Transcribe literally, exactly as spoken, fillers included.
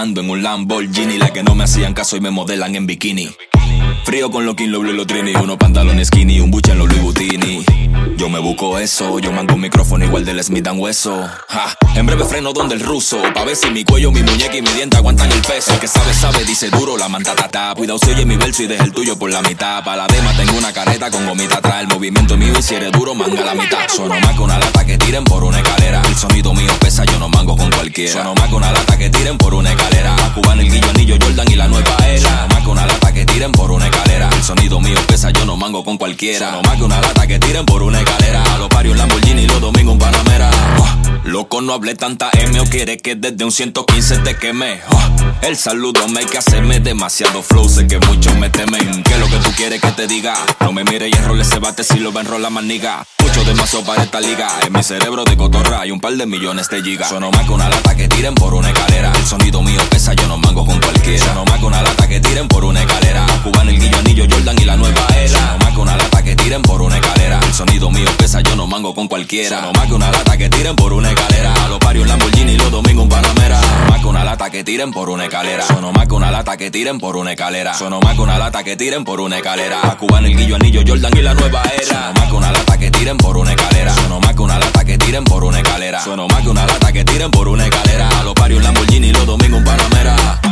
ando en un Lamborghini. La que no me hacían caso y me modelan en bikini. Frío con los King, los Blue y los Trini. Unos pantalones skinny, un buche en los Louis Vuittini. Yo me busco eso, yo mando un micrófono igual del Smith and Wesson. Ja, en breve freno donde el ruso, pa' ver si mi cuello, mi muñeca y mi diente aguantan el peso. El que sabe, sabe, dice duro, la manta tata. Cuidado si oye mi verso y deja el tuyo por la mitad. Pa' la dema tengo una careta con gomita atrás. El movimiento mío y si eres duro, manga la mitad. Sueno más que una lata que tiren por una escalera. El sonido mío pesa, yo no mango con cualquiera. Sueno más que una lata que tiren por una escalera. A Cubano, el Guillo, Anillo, Jordan y la nueva era. Sueno más que una lata que tiren por una escalera. El sonido mío pesa, yo no mango con cualquiera. Sueno más que una lata que tiren por una escalera. A los parios Lamborghini y los domingos en Panamera. Oh, loco, no hablé tanta M o quiere que desde un ciento quince te queme. Oh, el saludo me hay que hacerme demasiado flow. Sé que muchos me temen. ¿Qué es lo que tú quieres que te diga? No me mires y enrole ese bate si lo va a enrolar más niga. Mucho demasiado para esta liga. En mi cerebro de cotorra hay un par de millones de gigas. Sueno más que una lata que tiren por una escalera. El sonido mío pesa, yo no mango con cualquiera. Sueno más que una lata que tiren por una escalera. A Cubano, el Guillo, Anillo, Jordan y la nueva era. Sueno más que una lata que tiren por una escalera. El sonido mío pesa, yo no mango con cualquiera. Sueno más que una lata que tiren por una escalera. A los parios Lamborghini y los domingos en Panamera. Sueno más que una lata que tiren por una escalera. Sueno más que una lata que tiren por una escalera. Sueno más que una lata que tiren por una escalera. A Cubano, el Guillo, Anillo, Jordan y la nueva era. Sueno más que una lata que tiren por una escalera. Sueno más que una lata que tiren por una escalera. Sueno más que una lata que tiren por una escalera. A los parios Lamborghini y los domingos en Panamera.